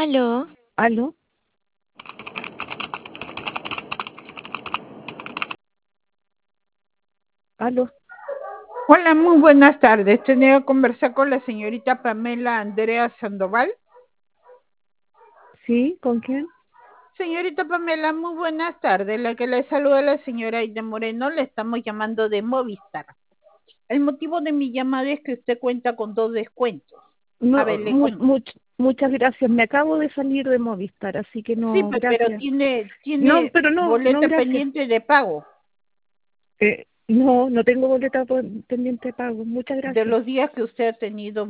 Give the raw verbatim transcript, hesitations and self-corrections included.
Aló. ¿Aló? ¿Aló? Hola, muy buenas tardes. Tenía que conversar con la señorita Pamela Andrea Sandoval. ¿Sí? ¿Con quién? Señorita Pamela, muy buenas tardes. La que le saluda la señora Aida Moreno, le estamos llamando de Movistar. El motivo de mi llamada es que usted cuenta con dos descuentos. A No, ver, le mu- cuento. much- muchas gracias. Me acabo de salir de Movistar, así que Sí, no, pe- pero gracias. tiene, No, tiene pero no, no, boleta gracias. pendiente de pago Eh, no, no tengo boleta por- pendiente de pago. Muchas de gracias. los días que usted ha tenido